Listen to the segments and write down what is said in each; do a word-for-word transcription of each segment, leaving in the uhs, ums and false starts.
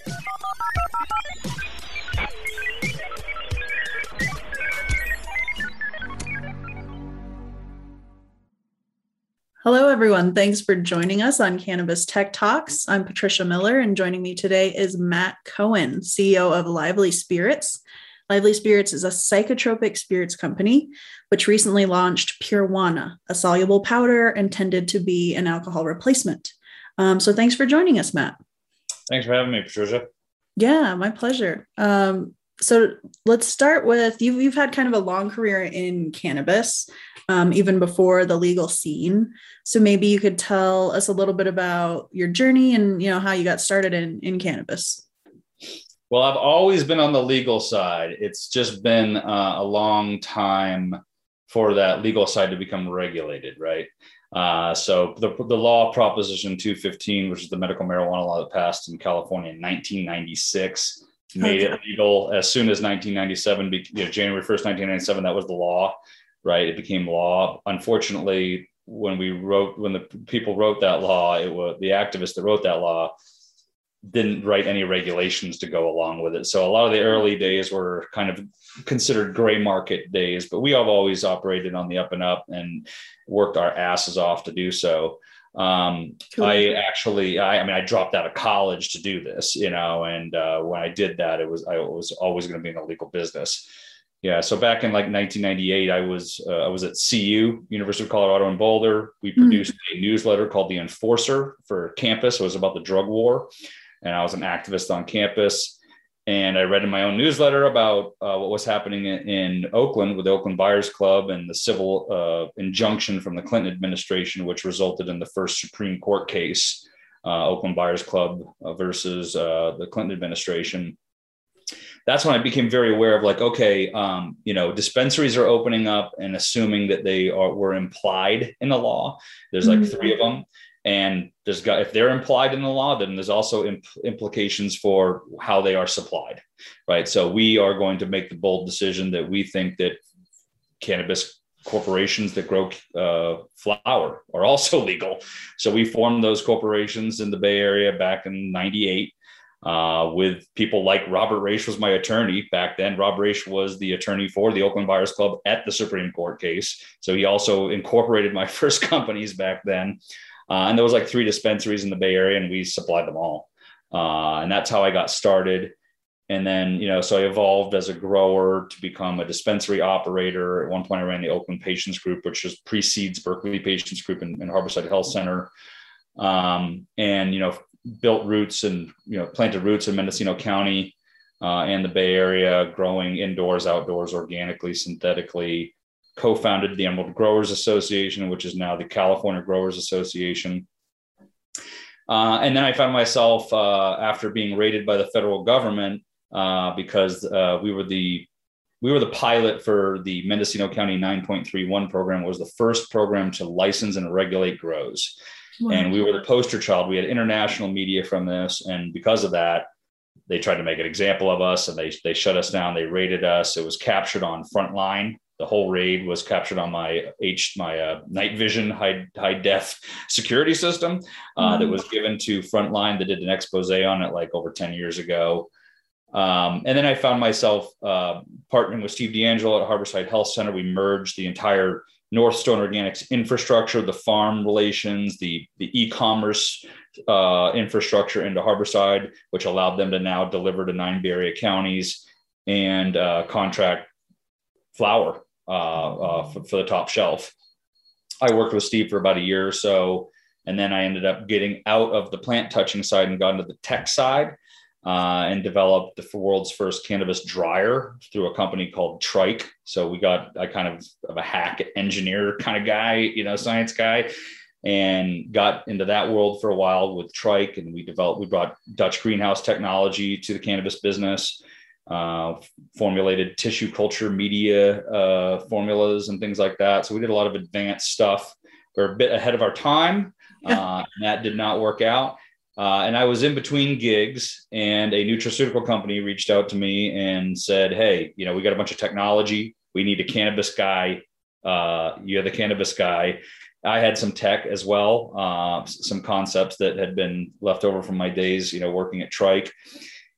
Hello, everyone. Thanks for joining us on Cannabis Tech Talks. I'm Patricia Miller, and joining me today is Matt Cohen, C E O of Lively Spirits. Lively Spirits is a psychotropic spirits company, which recently launched Purewana, a soluble powder intended to be an alcohol replacement. Um, so thanks for joining us, Matt. Thanks for having me, Patricia. Yeah, my pleasure. Um, so let's start with, you've, you've had kind of a long career in cannabis, um, even before the legal scene. So maybe you could tell us a little bit about your journey and, you know, how you got started in, in cannabis. Well, I've always been on the legal side. It's just been uh, a long time for that legal side to become regulated, right? Uh, so the, the law Proposition two fifteen, which is the medical marijuana law that passed in California in nineteen ninety-six, made okay. it legal as soon as nineteen ninety-seven, you know, January first, nineteen ninety-seven, that was the law, right? It became law. Unfortunately, when we wrote, when the people wrote that law, it was the activists that wrote that law didn't write any regulations to go along with it. So a lot of the early days were kind of considered gray market days, but we have always operated on the up and up and worked our asses off to do so. Um, cool. I actually, I, I mean, I dropped out of college to do this, you know, and uh, when I did that, it was, I was always going to be in the legal business. Yeah. So back in like nineteen ninety-eight, I was, uh, I was at C U, University of Colorado in Boulder. We produced mm. a newsletter called The Enforcer for campus. It was about the drug war. And I was an activist on campus. And I read in my own newsletter about uh, what was happening in, in Oakland with the Oakland Buyers Club and the civil uh, injunction from the Clinton administration, which resulted in the first Supreme Court case, uh, Oakland Buyers Club uh, versus uh, the Clinton administration. That's when I became very aware of like, okay, um, you know, dispensaries are opening up and assuming that they are, were implied in the law. There's like mm-hmm. three of them. And there's got, if they're implied in the law, then there's also imp- implications for how they are supplied, right? So we are going to make the bold decision that we think that cannabis corporations that grow uh, flower are also legal. So we formed those corporations in the Bay Area back in ninety-eight uh, with people like Robert Raich was my attorney back then. Rob Raich was the attorney for the Oakland Buyers Club at the Supreme Court case. So he also incorporated my first companies back then. Uh, and there was like three dispensaries in the Bay Area and we supplied them all. Uh, and that's how I got started. And then, you know, so I evolved as a grower to become a dispensary operator. At one point I ran the Oakland Patients Group, which just precedes Berkeley Patients Group in, in Harborside Health Center. Um, and, you know, built roots and, you know, planted roots in Mendocino County uh, and the Bay Area, growing indoors, outdoors, organically, synthetically. Co-founded the Emerald Growers Association, which is now the California Growers Association. Uh, and then I found myself uh, after being raided by the federal government uh, because uh, we were the we were the pilot for the Mendocino County nine point three one program. It was the first program to license and regulate grows. Wow. And we were the poster child. We had international media from this. And because of that, they tried to make an example of us and they, they shut us down. They raided us. It was captured on Frontline. The whole raid was captured on my H my uh, night vision high high def security system uh, mm-hmm. that was given to Frontline that did an expose on it like over ten years ago. Um, and then I found myself uh, partnering with Steve D'Angelo at Harborside Health Center. We merged the entire Northstone Organics infrastructure, the farm relations, the the e-commerce uh, infrastructure into Harborside, which allowed them to now deliver to nine Bay Area counties and uh, contract flower. Uh, uh, for, for the top shelf. I worked with Steve for about a year or so, and then I ended up getting out of the plant touching side and got into the tech side uh, and developed the world's first cannabis dryer through a company called Trike. So we got, I kind of, of a hack engineer kind of guy, you know, science guy, and got into that world for a while with Trike. And we developed, we brought Dutch greenhouse technology to the cannabis business. Uh, formulated tissue culture media uh, formulas and things like that. So we did a lot of advanced stuff. We're a bit ahead of our time. Uh, and that did not work out. Uh, and I was in between gigs and a nutraceutical company reached out to me and said, hey, you know, we got a bunch of technology. We need a cannabis guy. Uh, you're the cannabis guy. I had some tech as well, uh, some concepts that had been left over from my days, you know, working at Trike.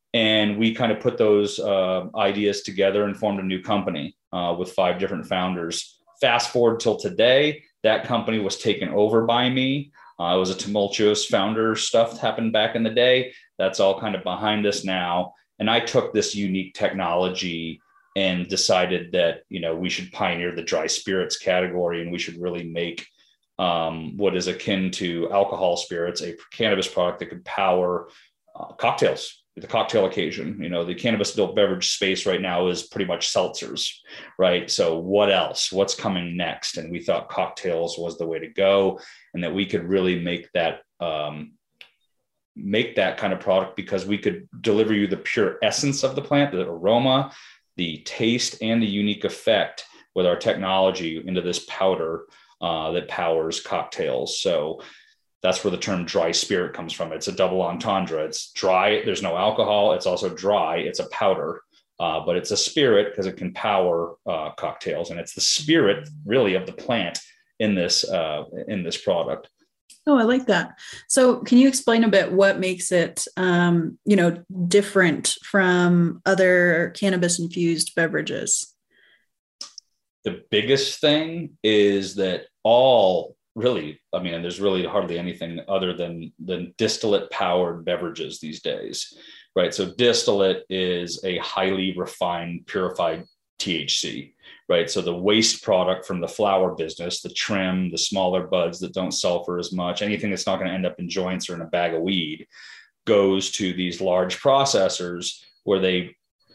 And we kind of put those uh, ideas together and formed a new company uh, with five different founders. Fast forward till today, that company was taken over by me. Uh, it was a tumultuous founder stuff happened back in the day. That's all kind of behind us now. And I took this unique technology and decided that, you know, we should pioneer the dry spirits category, and we should really make um, what is akin to alcohol spirits, a cannabis product that could power uh, cocktails, the cocktail occasion. You know, the cannabis adult beverage space right now is pretty much seltzers, right? So what else? What's coming next? And we thought cocktails was the way to go, and that we could really make that um, make that kind of product, because we could deliver you the pure essence of the plant, the aroma, the taste, and the unique effect with our technology into this powder uh, that powers cocktails. So that's where the term dry spirit comes from. It's a double entendre. It's dry. There's no alcohol. It's also dry. It's a powder, uh, but it's a spirit because it can power uh, cocktails. And it's the spirit really of the plant in this, uh, in this product. Oh, I like that. So can you explain a bit what makes it, um, you know, different from other cannabis infused beverages? The biggest thing is that all really, I mean, there's really hardly anything other than, than distillate powered beverages these days, right? So distillate is a highly refined, purified T H C, right? So the waste product from the flower business, the trim, the smaller buds that don't sulfur as much, anything that's not going to end up in joints or in a bag of weed, goes to these large processors where they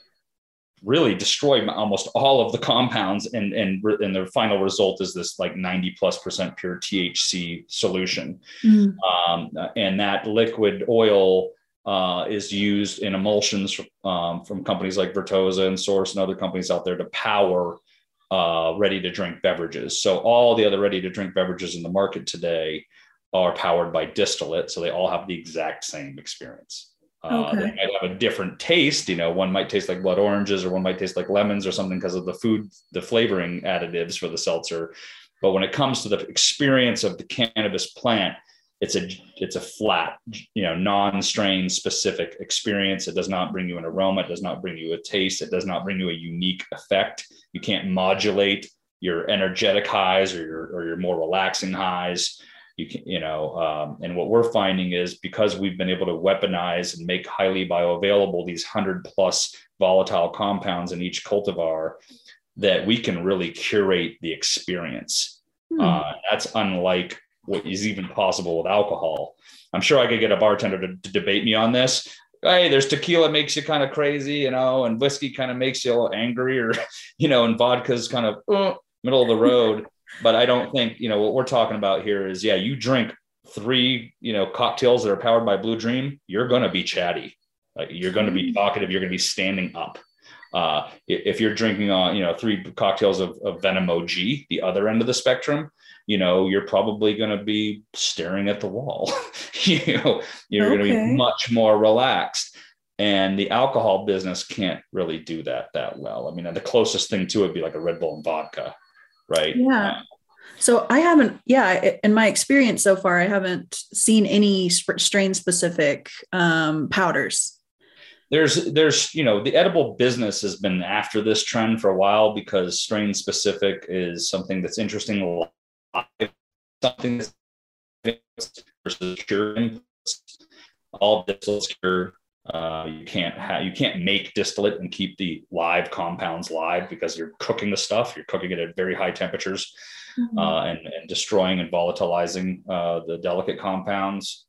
really destroy almost all of the compounds, and and and the final result is this like ninety plus percent pure T H C solution. Mm. Um, and that liquid oil uh, is used in emulsions um, from companies like Vertosa and Source and other companies out there to power uh, ready to drink beverages. So all the other ready to drink beverages in the market today are powered by distillate. So they all have the exact same experience. Uh, okay. They might have a different taste. You know, one might taste like blood oranges, or one might taste like lemons or something because of the food, the flavoring additives for the seltzer. But when it comes to the experience of the cannabis plant, it's a it's a flat, you know, non-strain specific experience. It does not bring you an aroma. It does not bring you a taste. It does not bring you a unique effect. You can't modulate your energetic highs or your or your more relaxing highs. You can, you know, um, and what we're finding is, because we've been able to weaponize and make highly bioavailable these hundred plus volatile compounds in each cultivar, that we can really curate the experience. Hmm. Uh, that's unlike what is even possible with alcohol. I'm sure I could get a bartender to, to debate me on this. Hey, there's tequila makes you kind of crazy, you know, and whiskey kind of makes you a little angry, or, you know, and vodka's kind of uh, middle of the road. But I don't think, you know, what we're talking about here is, yeah, you drink three, you know, cocktails that are powered by Blue Dream, you're going to be chatty. Like, you're going to be talkative. You're going to be standing up. Uh, if you're drinking on, you know, three cocktails of, of Venom O G, the other end of the spectrum, you know, you're probably going to be staring at the wall. you know, you're okay. going to be much more relaxed. And the alcohol business can't really do that that well. I mean, the closest thing to it would be like a Red Bull and vodka. Right. Yeah. Uh, so I haven't, yeah, in my experience so far, I haven't seen any sp- strain specific um, powders. There's, there's, you know, the edible business has been after this trend for a while, because strain specific is something that's interesting. Something that's versus cured. All distillates cured. Uh, you can't have, you can't make distillate and keep the live compounds live, because you're cooking the stuff. You're cooking it at very high temperatures, mm-hmm. uh, and, and destroying and volatilizing uh, the delicate compounds.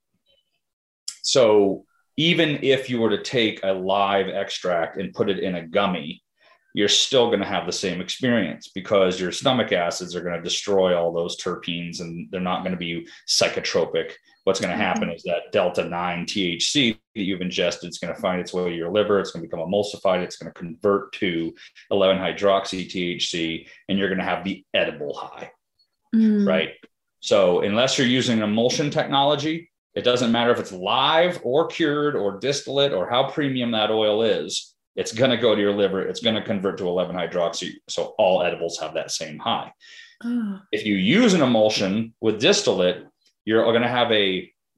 So even if you were to take a live extract and put it in a gummy, you're still going to have the same experience, because your stomach acids are going to destroy all those terpenes, and they're not going to be psychotropic. What's going to happen is that delta nine T H C that you've ingested is going to find its way to your liver. It's going to become emulsified. It's going to convert to eleven hydroxy T H C, and you're going to have the edible high, mm. right? So unless you're using emulsion technology, it doesn't matter if it's live or cured or distillate or how premium that oil is. It's going to go to your liver. It's going to convert to eleven hydroxy. So all edibles have that same high. Oh. If you use an emulsion with distillate, you're going to have a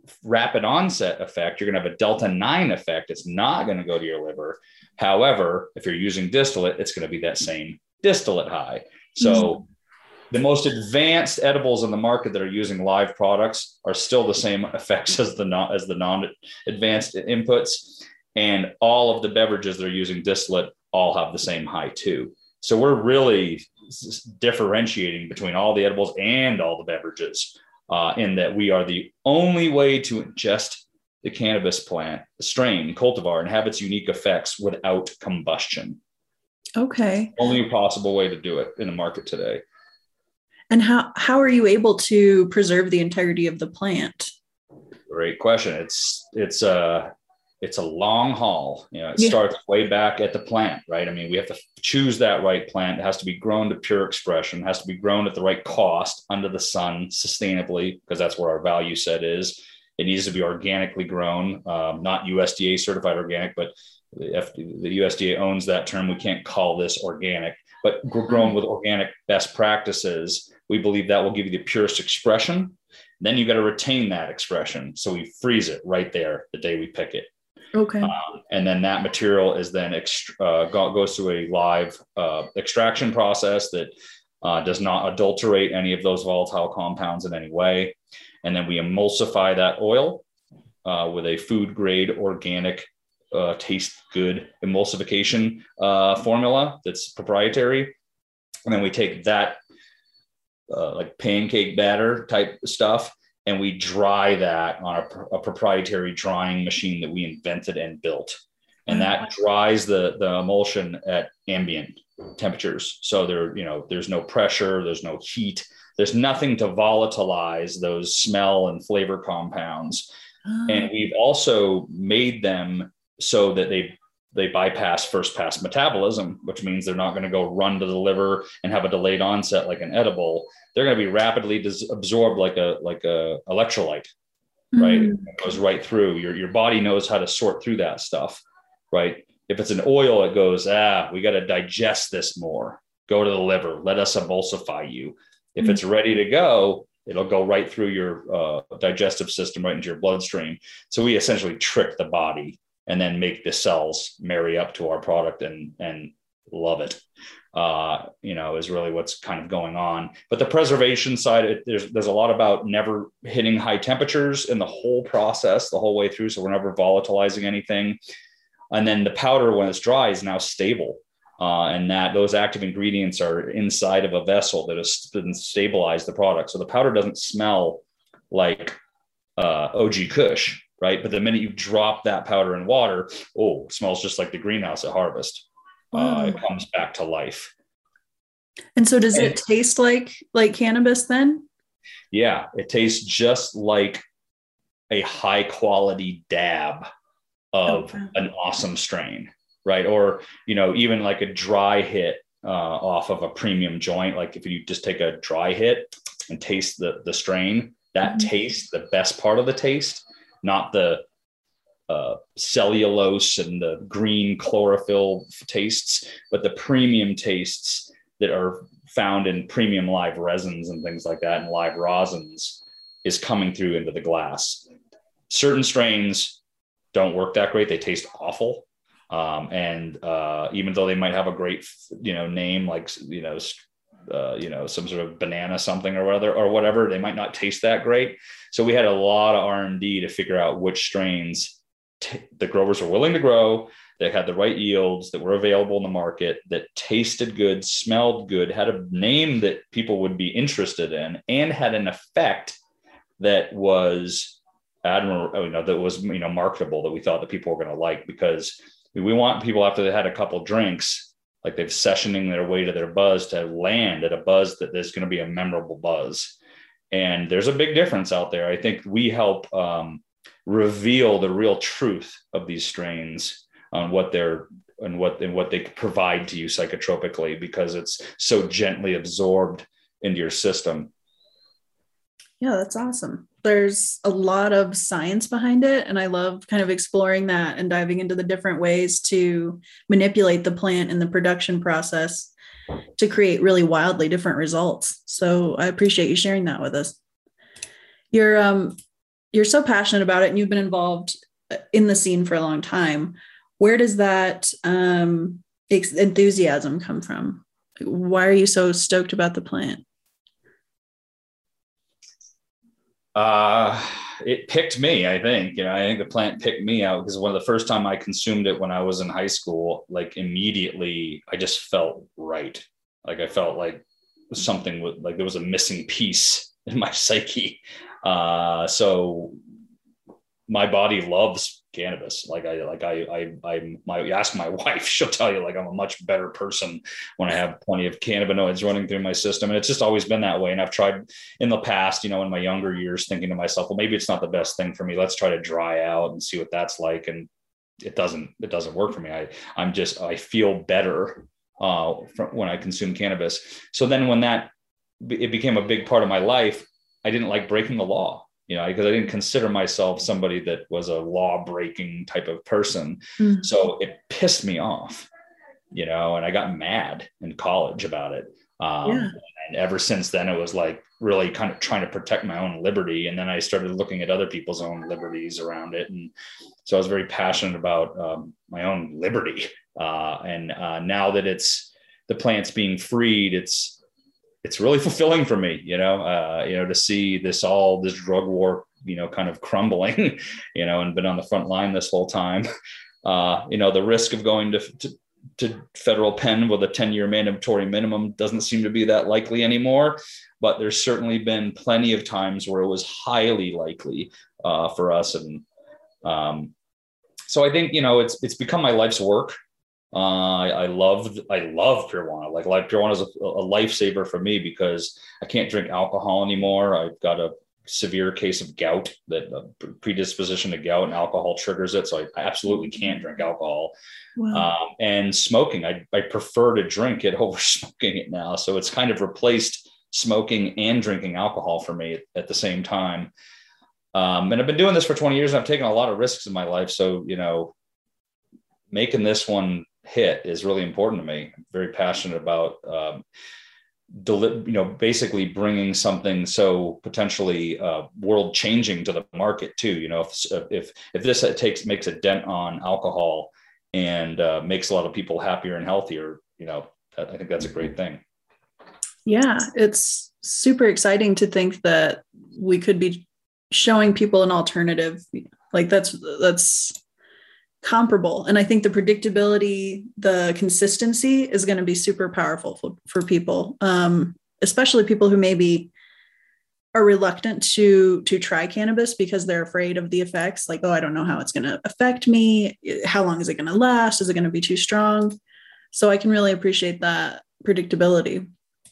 rapid onset effect, you're going to have a delta nine effect. It's not going to go to your liver. However, if you're using distillate, it's going to be that same distillate high. So mm-hmm. the most advanced edibles in the market that are using live products are still the same effects as the non, as the non-advanced inputs. And all of the beverages that are using distillate all have the same high too. So we're really differentiating between all the edibles and all the beverages uh, in that we are the only way to ingest the cannabis plant, the strain, cultivar, and have its unique effects without combustion. Okay. Only possible way to do it in the market today. And how, how are you able to preserve the entirety of the plant? Great question. It's, it's, uh, it's a long haul. You know, it yeah. starts way back at the plant, right? I mean, we have to choose that right plant. It has to be grown to pure expression. It has to be grown at the right cost under the sun sustainably, because that's where our value set is. It needs to be organically grown, um, not U S D A certified organic, but the, F- the U S D A owns that term. We can't call this organic, but grown with organic best practices. We believe that will give you the purest expression. Then you got to retain that expression. So we freeze it right there the day we pick it. Okay. Um, and then that material is then ext- uh, go- goes through a live uh, extraction process that uh, does not adulterate any of those volatile compounds in any way. And then we emulsify that oil uh, with a food grade organic uh, taste good emulsification uh, formula that's proprietary. And then we take that uh, like pancake batter type stuff, and we dry that on a, a proprietary drying machine that we invented and built. And that dries the, the emulsion at ambient temperatures. So there, you know, there's no pressure, there's no heat, there's nothing to volatilize those smell and flavor compounds. Oh. And we've also made them so that they they bypass first pass metabolism, which means they're not going to go run to the liver and have a delayed onset like an edible. They're going to be rapidly dis- absorbed like a like a electrolyte, mm. right? It goes right through. Your your body knows how to sort through that stuff, right? If it's an oil, it goes, ah, we got to digest this more. Go to the liver. Let us emulsify you. If mm. it's ready to go, it'll go right through your uh, digestive system, right into your bloodstream. So we essentially trick the body and then make the cells marry up to our product and, and love it, uh, you know, is really what's kind of going on. But the preservation side, it, there's, there's a lot about never hitting high temperatures in the whole process, the whole way through. So we're never volatilizing anything. And then the powder, when it's dry, is now stable. Uh, and that those active ingredients are inside of a vessel that has been stabilized the product. So the powder doesn't smell like uh, O G Kush, right? But the minute you drop that powder in water, oh, it smells just like the greenhouse at harvest. Wow. Uh, it comes back to life. And so does and, it taste like, like cannabis then? Yeah, it tastes just like a high quality dab of okay. an awesome strain, right? Or, you know, even like a dry hit uh, off of a premium joint. Like if you just take a dry hit and taste the, the strain, that mm-hmm. taste, the best part of the taste, not the uh, cellulose and the green chlorophyll tastes, but the premium tastes that are found in premium live resins and things like that, and live rosins, is coming through into the glass. Certain strains don't work that great. They taste awful. Um, and uh, even though they might have a great, you know, name, like, you know, Uh, you know, some sort of banana something or whatever, or whatever, they might not taste that great. So we had a lot of R and D to figure out which strains t- the growers were willing to grow, that had the right yields, that were available in the market, that tasted good, smelled good, had a name that people would be interested in, and had an effect that was admirable, you know, that was, you know, marketable, that we thought that people were going to like, because we want people, after they had a couple drinks, like they've sessioning their way to their buzz, to land at a buzz that there's going to be a memorable buzz. And there's a big difference out there. I think we help um, reveal the real truth of these strains on what they're and what and what they provide to you psychotropically, because it's so gently absorbed into your system. Yeah, that's awesome. There's a lot of science behind it, and I love kind of exploring that and diving into the different ways to manipulate the plant and the production process to create really wildly different results. So I appreciate you sharing that with us. Your um you're so passionate about it and you've been involved in the scene for a long time. Where does that um, enthusiasm come from? Why are you so stoked about the plant? Uh, it picked me, I think. You know, I think the plant picked me out because one of the first time I consumed it when I was in high school, like immediately I just felt right. Like I felt like something with, like there was a missing piece in my psyche. Uh, so my body loves cannabis. Like I, like I, I, I, my, you ask my wife, she'll tell you like I'm a much better person when I have plenty of cannabinoids running through my system. And it's just always been that way. And I've tried in the past, you know, in my younger years thinking to myself, well, maybe it's not the best thing for me. Let's try to dry out and see what that's like. And it doesn't, it doesn't work for me. I, I'm just, I feel better uh, from when I consume cannabis. So then when that, it became a big part of my life, I didn't like breaking the law. You know, because I didn't consider myself somebody that was a law breaking type of person. Mm-hmm. So it pissed me off, you know, and I got mad in college about it. Um, yeah. And ever since then, it was like really kind of trying to protect my own liberty. And then I started looking at other people's own liberties around it. And so I was very passionate about um, my own liberty. Uh, and uh, now that it's the plant's being freed, it's, it's really fulfilling for me, you know, uh, you know, to see this, all this drug war, you know, kind of crumbling, you know, and been on the front line this whole time. Uh, you know, the risk of going to, to, to federal pen with a ten year mandatory minimum doesn't seem to be that likely anymore, but there's certainly been plenty of times where it was highly likely uh, for us. And um, so I think, you know, it's, it's become my life's work. Uh, I, I love, I love Purewana. Like, like Purewana is a, a lifesaver for me because I can't drink alcohol anymore. I've got a severe case of gout, that uh, predisposition to gout, and alcohol triggers it. So I absolutely can't drink alcohol. Wow. Um, and smoking, I, I prefer to drink it over smoking it now. So it's kind of replaced smoking and drinking alcohol for me at, at the same time. Um, and I've been doing this for twenty years and I've taken a lot of risks in my life. So, you know, making this one hit is really important to me. I'm very passionate about, um, deli- you know, basically bringing something so potentially uh, world changing to the market too. You know, if, if, if this takes, makes a dent on alcohol and uh, makes a lot of people happier and healthier, you know, I think that's a great thing. Yeah. It's super exciting to think that we could be showing people an alternative. Like that's, that's, comparable. And I think the predictability, the consistency is going to be super powerful for, for people, um, especially people who maybe are reluctant to, to try cannabis because they're afraid of the effects. Like, oh, I don't know how it's going to affect me. How long is it going to last? Is it going to be too strong? So I can really appreciate that predictability.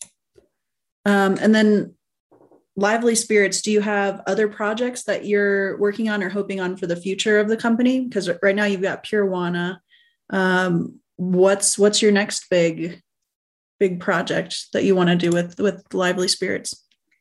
Um, and then Lively Spirits, do you have other projects that you're working on or hoping on for the future of the company? Because right now you've got Purewana. Um, what's what's your next big big project that you want to do with with Lively Spirits?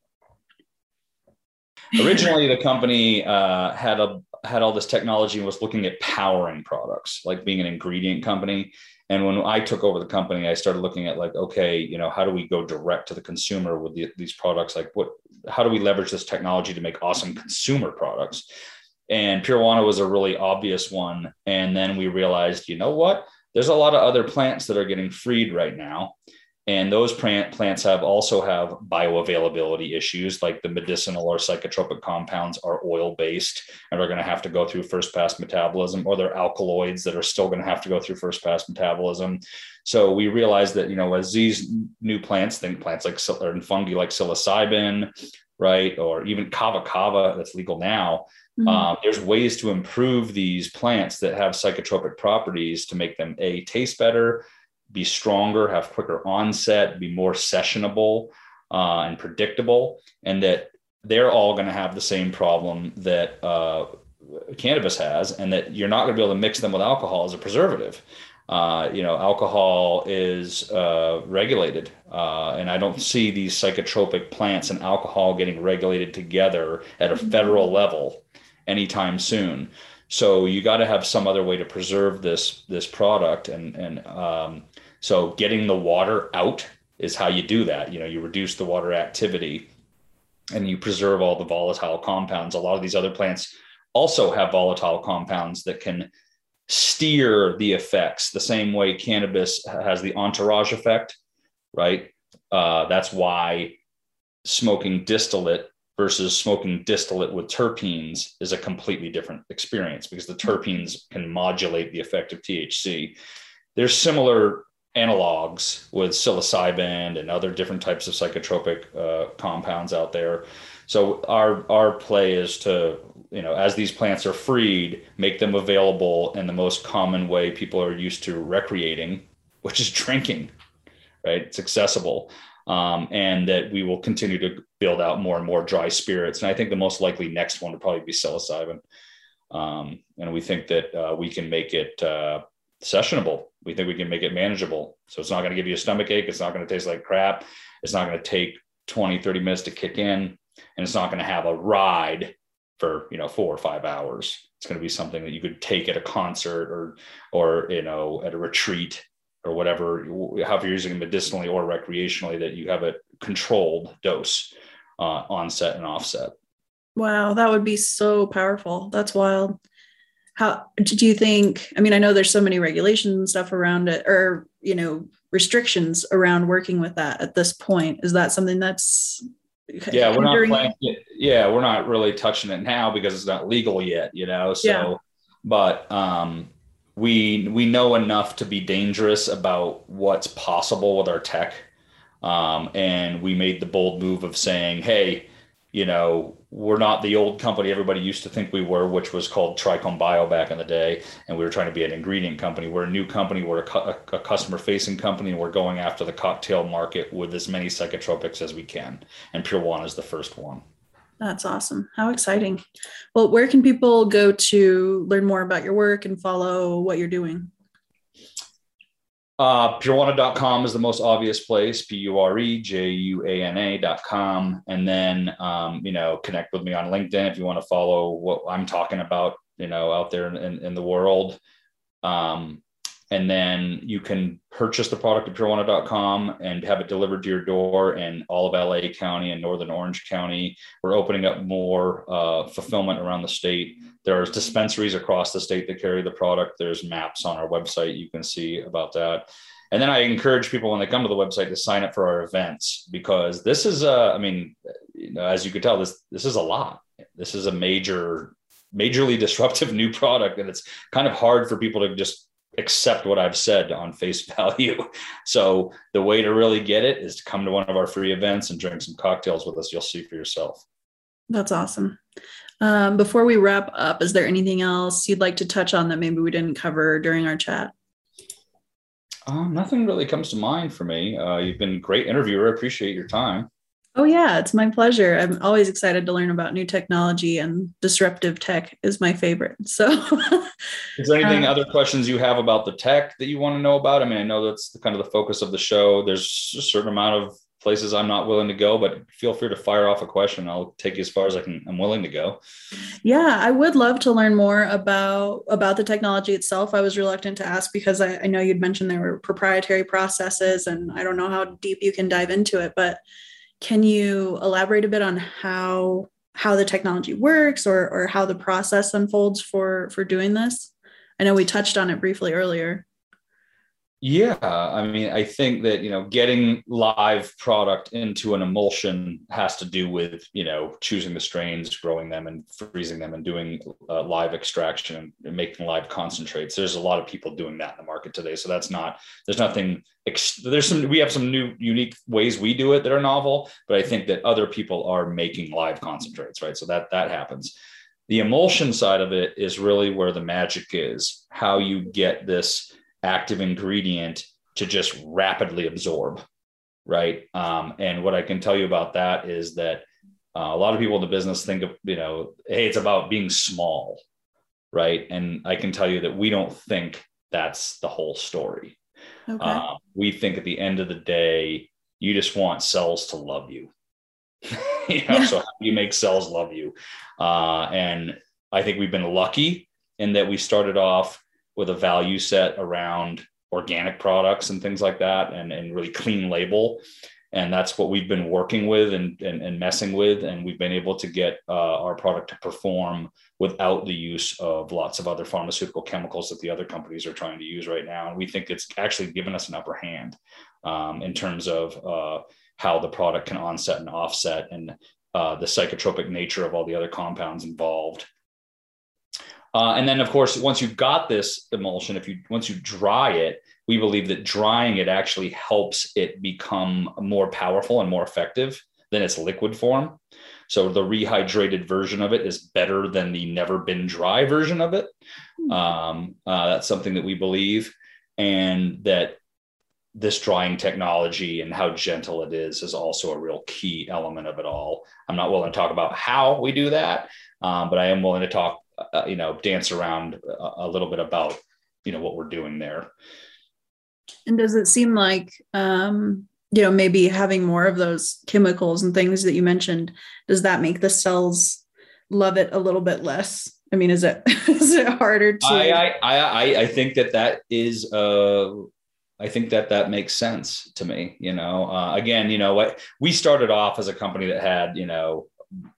Originally, the company uh, had a had all this technology and was looking at powering products, like being an ingredient company. And when I took over the company, I started looking at like, okay, you know, how do we go direct to the consumer with the, these products? Like what, how do we leverage this technology to make awesome consumer products? And Purewana was a really obvious one. And then we realized, you know what, there's a lot of other plants that are getting freed right now. And those plant plants have also have bioavailability issues, like the medicinal or psychotropic compounds are oil-based and are going to have to go through first-pass metabolism, or they're alkaloids that are still going to have to go through first-pass metabolism. So we realized that, you know, as these new plants, think plants like or fungi like psilocybin, right, or even kava kava that's legal now, mm-hmm. um, there's ways to improve these plants that have psychotropic properties to make them a taste better, be stronger, have quicker onset, be more sessionable uh, and predictable, and that they're all going to have the same problem that uh, cannabis has, and that you're not going to be able to mix them with alcohol as a preservative. Uh, you know, alcohol is uh, regulated, uh, and I don't see these psychotropic plants and alcohol getting regulated together at a federal level anytime soon. So you got to have some other way to preserve this this product, and and um, so getting the water out is how you do that. You know, you reduce the water activity, and you preserve all the volatile compounds. A lot of these other plants also have volatile compounds that can steer the effects the same way cannabis has the entourage effect, right? Uh, that's why smoking distillate versus smoking distillate with terpenes is a completely different experience, because the terpenes can modulate the effect of T H C. There's similar analogs with psilocybin and other different types of psychotropic uh, compounds out there. So our our play is to, you know, as these plants are freed, make them available in the most common way people are used to recreating, which is drinking, right? It's accessible. Um, and that we will continue to build out more and more dry spirits. And I think the most likely next one would probably be psilocybin. Um, and we think that uh, we can make it uh, sessionable. We think we can make it manageable. So it's not going to give you a stomach ache. It's not going to taste like crap. It's not going to take twenty, thirty minutes to kick in. And it's not going to have a ride for, you know, four or five hours. It's going to be something that you could take at a concert or, or, you know, at a retreat, or whatever, however you're using it medicinally or recreationally, that you have a controlled dose, uh, onset and offset. Wow, that would be so powerful. That's wild. How do you think, I mean, I know there's so many regulations and stuff around it, or, you know, restrictions around working with that at this point. Is that something that's yeah, we're not playing it, yeah, we're not really touching it now because it's not legal yet, you know? So, yeah. but, um, we we know enough to be dangerous about what's possible with our tech. Um, and we made the bold move of saying, hey, you know, we're not the old company everybody used to think we were, which was called Trichome Bio back in the day. And we were trying to be an ingredient company. We're a new company. We're a, cu- a customer facing company, and we're going after the cocktail market with as many psychotropics as we can. And Pure One is the first one. That's awesome. How exciting. Well, where can people go to learn more about your work and follow what you're doing? Uh, purewana dot com is the most obvious place, P U R E J U A N A dot com. And then, um, you know, connect with me on LinkedIn if you want to follow what I'm talking about, you know, out there in, in the world. Um, and then you can purchase the product at purewana dot com and have it delivered to your door in all of L A County and Northern Orange County. We're opening up more uh, fulfillment around the state. There's dispensaries across the state that carry the product. There's maps on our website. You can see about that. And then I encourage people when they come to the website to sign up for our events, because this is, uh, I mean, you know, as you can tell, this this is a lot. This is a major, majorly disruptive new product, and it's kind of hard for people to just accept what I've said on face value. So the way to really get it is to come to one of our free events and drink some cocktails with us. You'll see for yourself. That's awesome. Um, before we wrap up, is there anything else you'd like to touch on that maybe we didn't cover during our chat? Um, nothing really comes to mind for me. Uh, you've been a great interviewer. I appreciate your time. Oh, yeah, it's my pleasure. I'm always excited to learn about new technology, and disruptive tech is my favorite. So is there anything, um, other questions you have about the tech that you want to know about? I mean, I know that's the, kind of the focus of the show. There's a certain amount of places I'm not willing to go, but feel free to fire off a question. I'll take you as far as I can. I'm willing to go. Yeah, I would love to learn more about, about the technology itself. I was reluctant to ask because I, I know you'd mentioned there were proprietary processes, and I don't know how deep you can dive into it, but can you elaborate a bit on how how the technology works, or or how the process unfolds for for doing this? I know we touched on it briefly earlier. Yeah, I mean, I think that, you know, getting live product into an emulsion has to do with, you know, choosing the strains, growing them and freezing them, and doing uh, live extraction and making live concentrates. There's a lot of people doing that in the market today. So that's not, there's nothing, there's some, we have some new unique ways we do it that are novel, but I think that other people are making live concentrates, right? So that, that happens. The emulsion side of it is really where the magic is, how you get this active ingredient to just rapidly absorb, right? Um, and what I can tell you about that is that uh, a lot of people in the business think of, you know, hey, it's about being small, right? And I can tell you that we don't think that's the whole story. Okay. Uh, we think at the end of the day, you just want cells to love you. you know, yeah. So how do you make cells love you? Uh, and I think we've been lucky in that we started off with a value set around organic products and things like that, and, and really clean label. And that's what we've been working with and, and, and messing with. And we've been able to get uh, our product to perform without the use of lots of other pharmaceutical chemicals that the other companies are trying to use right now. And we think it's actually given us an upper hand um, in terms of uh, how the product can onset and offset and uh, the psychotropic nature of all the other compounds involved. Uh, and then, of course, once you've got this emulsion, if you once you dry it, we believe that drying it actually helps it become more powerful and more effective than its liquid form. So the rehydrated version of it is better than the never been dry version of it. Um, uh, that's something that we believe, and that this drying technology and how gentle it is is also a real key element of it all. I'm not willing to talk about how we do that, um, but I am willing to talk, uh, you know, dance around a, a little bit about, you know, what we're doing there. And does it seem like, um, you know, maybe having more of those chemicals and things that you mentioned, does that make the cells love it a little bit less? I mean, is it is it harder to? I I I, I think that that is uh, I think that that makes sense to me. You know, uh, again, you know what, we started off as a company that had, you know,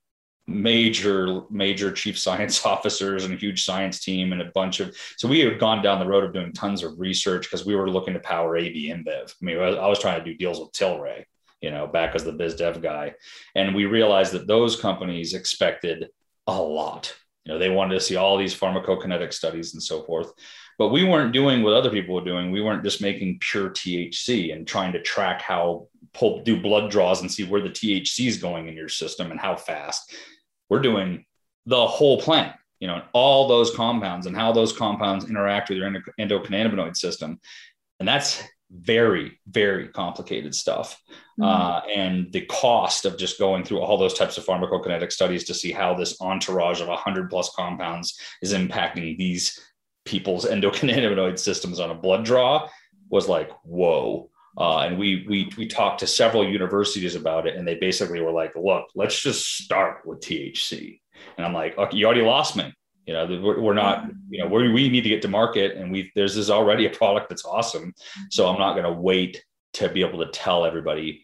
major, major chief science officers and a huge science team and a bunch of, so we had gone down the road of doing tons of research because we were looking to power A B InBev. I mean, I was trying to do deals with Tilray, you know, back as the biz dev guy. And we realized that those companies expected a lot. You know, they wanted to see all these pharmacokinetic studies and so forth, but we weren't doing what other people were doing. We weren't just making pure T H C and trying to track how, pull, do blood draws and see where the T H C is going in your system and how fast. We're doing the whole plant, you know, all those compounds and how those compounds interact with your endocannabinoid system. And that's very, very complicated stuff. Mm-hmm. Uh, and the cost of just going through all those types of pharmacokinetic studies to see how this entourage of one hundred plus compounds is impacting these people's endocannabinoid systems on a blood draw was like, whoa. Uh, and we we we talked to several universities about it, and they basically were like, "Look, let's just start with T H C." And I'm like, "Okay, you already lost me. You know, we're, we're not. You know, we we need to get to market, and we there's this already a product that's awesome. So I'm not going to wait to be able to tell everybody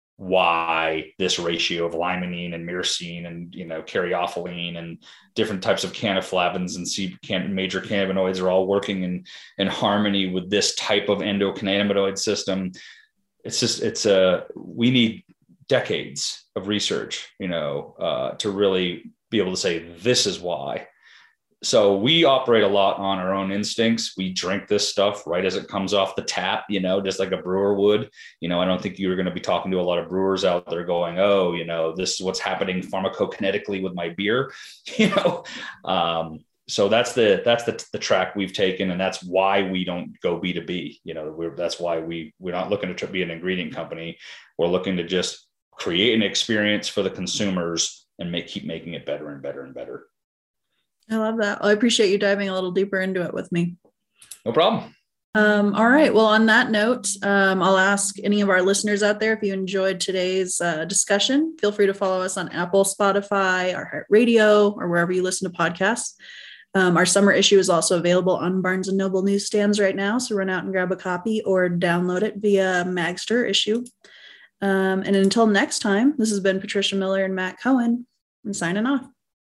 why this ratio of limonene and myrcene and, you know, caryophyllene and different types of canaflavins and C can, major cannabinoids are all working in, in harmony with this type of endocannabinoid system. It's just, it's a, we need decades of research, you know, uh, to really be able to say, this is why. So we operate a lot on our own instincts. We drink this stuff right as it comes off the tap, you know, just like a brewer would. You know, I don't think you're going to be talking to a lot of brewers out there going, oh, you know, this is what's happening pharmacokinetically with my beer, you know. Um, so that's the that's the, the track we've taken, and that's why we don't go B two B. You know, we're, that's why we we're not looking to be an ingredient company. We're looking to just create an experience for the consumers and make keep making it better and better and better. I love that. I appreciate you diving a little deeper into it with me. No problem. Um, all right. Well, on that note, um, I'll ask any of our listeners out there, if you enjoyed today's uh, discussion, feel free to follow us on Apple, Spotify, or Radio, or wherever you listen to podcasts. Um, our summer issue is also available on Barnes and Noble newsstands right now. So run out and grab a copy or download it via Magster issue. Um, and until next time, this has been Patricia Miller and Matt Cohen. I'm signing off.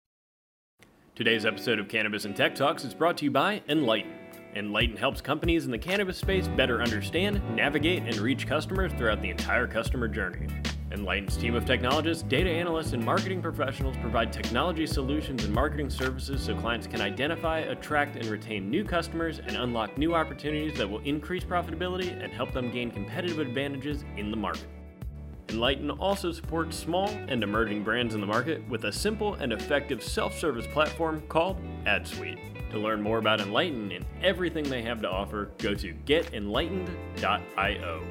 Today's episode of Cannabis and Tech Talks is brought to you by Enlighten. Enlighten helps companies in the cannabis space better understand, navigate, and reach customers throughout the entire customer journey. Enlighten's team of technologists, data analysts, and marketing professionals provide technology solutions and marketing services so clients can identify, attract, and retain new customers and unlock new opportunities that will increase profitability and help them gain competitive advantages in the market. Enlighten also supports small and emerging brands in the market with a simple and effective self-service platform called AdSuite. To learn more about Enlighten and everything they have to offer, go to get enlightened dot io.